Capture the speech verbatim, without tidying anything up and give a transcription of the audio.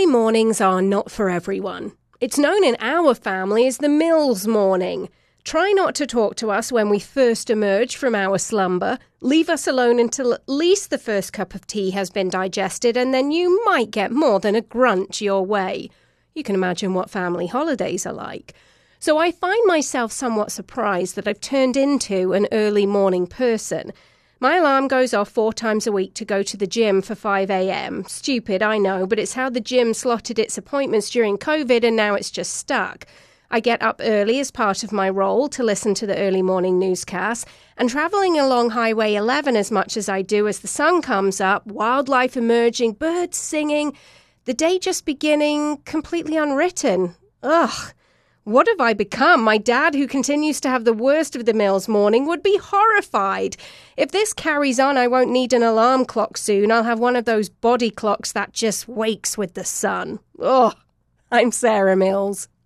Early mornings are not for everyone. It's known in our family as the Mills morning. Try not to talk to us when we first emerge from our slumber. Leave us alone until at least the first cup of tea has been digested, and then you might get more than a grunt your way. You can imagine what family holidays are like. So I find myself somewhat surprised that I've turned into an early morning person. My alarm goes off four times a week to go to the gym for five a.m. Stupid, I know, but it's how the gym slotted its appointments during COVID, and now it's just stuck. I get up early as part of my role to listen to the early morning newscasts, and travelling along Highway eleven as much as I do as the sun comes up, wildlife emerging, birds singing, the day just beginning completely unwritten. Ugh. What have I become? My dad, who continues to have the worst of the Mills morning, would be horrified. If this carries on, I won't need an alarm clock soon. I'll have one of those body clocks that just wakes with the sun. Ugh. I'm Sarah Mills.